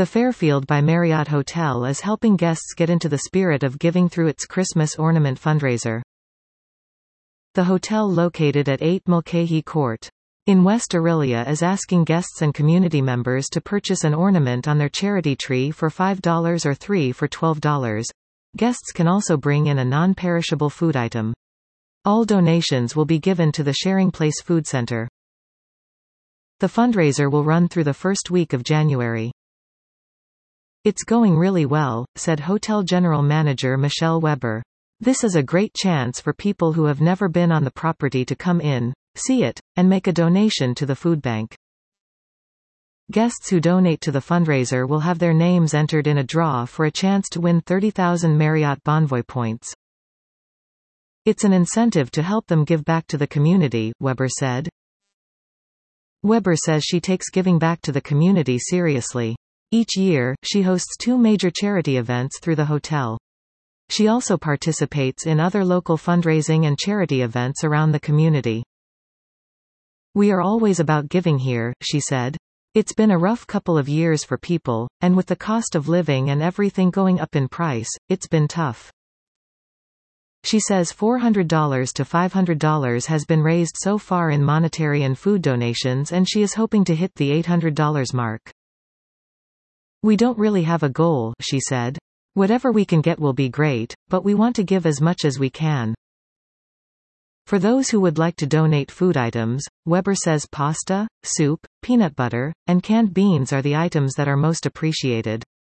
The Fairfield by Marriott Hotel is helping guests get into the spirit of giving through its Christmas ornament fundraiser. The hotel located at 8 Mulcahy Court in West Orillia is asking guests and community members to purchase an ornament on their charity tree for $5 or 3 for $12. Guests can also bring in a non-perishable food item. All donations will be given to the Sharing Place Food Center. The fundraiser will run through the first week of January. "It's going really well," said Hotel General Manager Michelle Weber. "This is a great chance for people who have never been on the property to come in, see it, and make a donation to the food bank." Guests who donate to the fundraiser will have their names entered in a draw for a chance to win 30,000 Marriott Bonvoy points. "It's an incentive to help them give back to the community," Weber said. Weber says she takes giving back to the community seriously. Each year, she hosts 2 major charity events through the hotel. She also participates in other local fundraising and charity events around the community. "We are always about giving here," she said. "It's been a rough couple of years for people, and with the cost of living and everything going up in price, it's been tough." She says $400 to $500 has been raised so far in monetary and food donations, and she is hoping to hit the $800 mark. "We don't really have a goal," she said. "Whatever we can get will be great, but we want to give as much as we can." For those who would like to donate food items, Weber says pasta, soup, peanut butter, and canned beans are the items that are most appreciated.